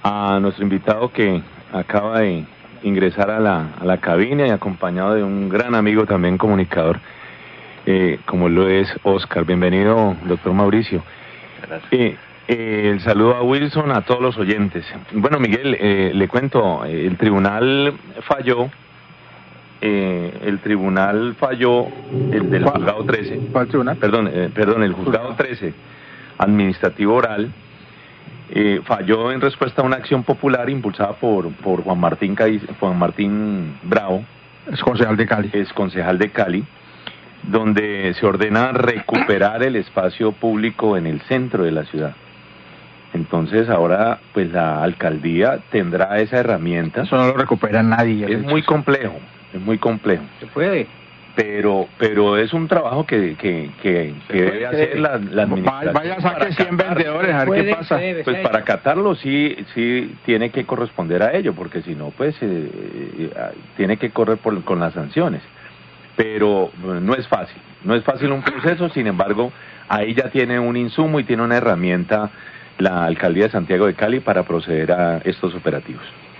a nuestro invitado que acaba de ingresar a la cabina y acompañado de un gran amigo también comunicador, como lo es Oscar. Bienvenido, doctor Mauricio. Gracias. El saludo a Wilson, a todos los oyentes. Bueno, Miguel, le cuento, el tribunal falló, el del juzgado 13. ¿Cuál tribunal? Perdón, el juzgado 13, administrativo oral, falló en respuesta a una acción popular impulsada por Juan Martín Bravo. Es concejal de Cali. Es concejal de Cali, donde se ordena recuperar el espacio público en el centro de la ciudad. Entonces ahora pues la alcaldía tendrá esa herramienta. Eso no lo recupera nadie. Es muy complejo. Se puede. Pero es un trabajo que debe hacer la administración. Vaya, saque 100 vendedores, a ver qué pasa. Pues para acatarlo sí tiene que corresponder a ello, porque si no, pues tiene que correr con las sanciones. Pero no es fácil un proceso. Sin embargo, ahí ya tiene un insumo y tiene una herramienta la Alcaldía de Santiago de Cali para proceder a estos operativos.